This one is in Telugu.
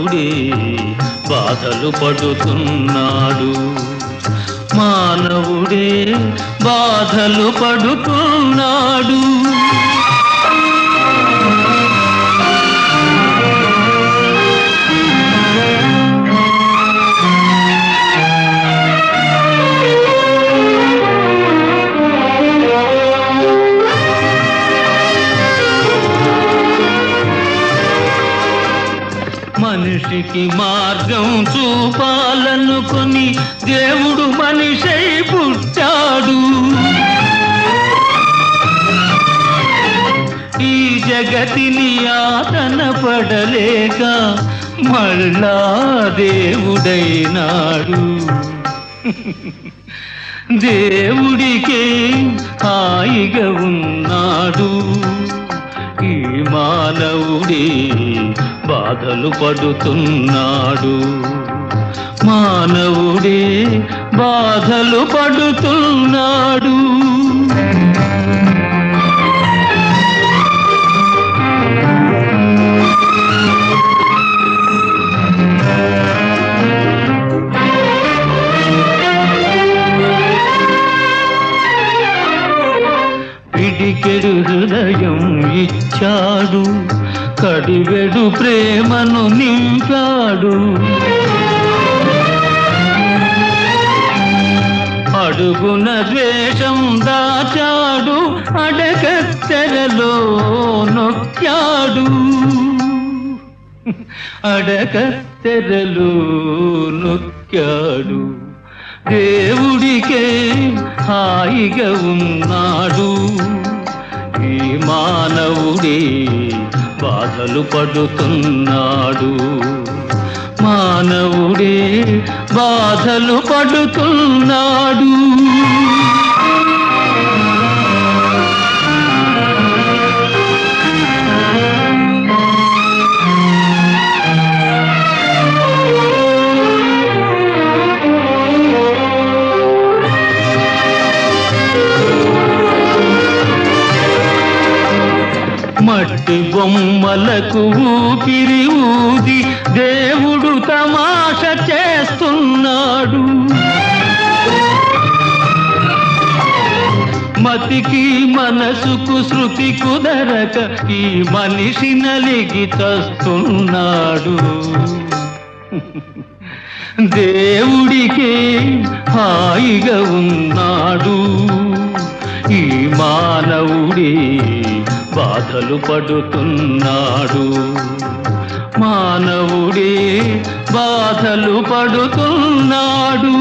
మానవుడే బాధలు పడుతున్నాడు. మానవుడే బాధలు పడుతున్నాడు. మనిషికి మార్గం చూపాలనుకొని దేవుడు మనిషై పుట్టాడు. ఈ జగతిని ఆతన పడలేక మళ్ళా దేవుడైనాడు. దేవుడికే హాయిగా ఉన్నాడు. ఈ మానవుడే బాధలు పడుతున్నాడు. మానవుడే బాధలు పడుతున్నాడు. పిడికెడు హృదయం ఇచ్చాడు, కడివెడు ప్రేమను నింపాడు. అడుగున ద్వేషం దాచాడు, అడకత్తెరలో నొక్కాడు. అడకత్తెరలో నొక్కాడు. దేవుడికే హాయిగా ఉన్నాడు. ఈ మానవుడే బాధలు పడుతున్నాడు. మానవుడే బాధలు పడుతున్నాడు. మట్టి బొమ్మలకు ఊపిరి ఊది దేవుడు తమాష చేస్తున్నాడు. మతికి మనసుకు శృతి కుదరక ఈ మనిషి నలిగి చస్తున్నాడు. దేవుడికే హాయిగా ఉన్నాడు. ఈ మానవుడే బాధలు పడుతున్నాడు. మానవుడే బాధలు పడుతున్నాడు.